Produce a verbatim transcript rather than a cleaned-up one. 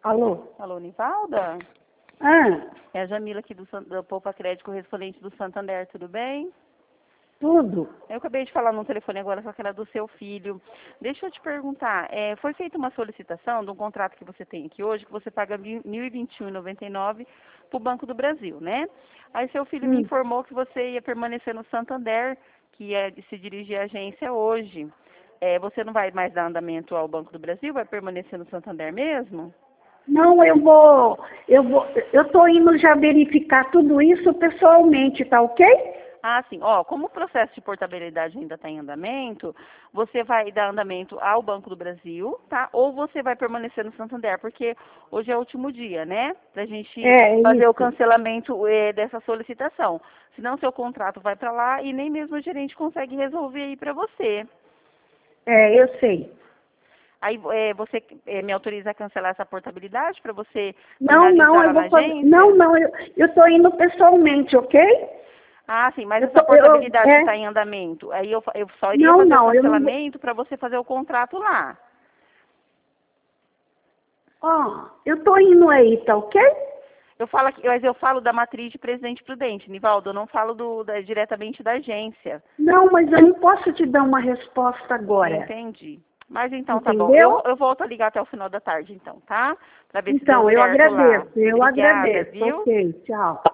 Alô? Alô, Nivalda? Ah, É a Jamila aqui do, San- do Poupa Crédito, correspondente do Santander, tudo bem? tudo. Eu acabei de falar no telefone agora, só que era do seu filho. Deixa eu te perguntar, é, foi feita uma solicitação de um contrato que você tem aqui hoje, que você paga mil e vinte e um reais e noventa e nove centavos para o Banco do Brasil, né? Aí seu filho me Hum. informou que você ia permanecer no Santander, que ia de se dirigir à agência hoje. É, você não vai mais dar andamento ao Banco do Brasil? Vai permanecer no Santander mesmo? Não, eu vou, eu vou, eu tô indo já verificar tudo isso pessoalmente, tá ok? Ah, sim. Ó, como o processo de portabilidade ainda está em andamento, você vai dar andamento ao Banco do Brasil, tá? Ou você vai permanecer no Santander, porque hoje é o último dia, né? Pra gente É, fazer o isso. cancelamento eh, dessa solicitação. Senão seu contrato vai para lá e nem mesmo o gerente consegue resolver aí para você. É, eu sei. Aí eh, você eh, me autoriza a cancelar essa portabilidade para você Não, não, finalizar eu lá na vou fazer, não, agência? não, eu, eu tô indo pessoalmente, ok? Ah, sim, mas Eu essa tô, eu, portabilidade que está é, em andamento, aí eu, fa- eu só iria não, fazer o não, eu não vou, cancelamento para você fazer o contrato lá. ó, eu tô indo aí, tá ok? Eu falo aqui, mas eu falo da matriz de Presidente Prudente, Nivaldo, eu não falo do, da- diretamente da agência. Não, mas eu não posso te dar uma resposta agora, Entendi. Mas então tá bom. Eu, entendeu? eu volto a ligar até o final da tarde, então, tá? Para ver se deu Então, eu certo lá. agradeço, eu Obrigada, agradeço, viu? ok, tchau.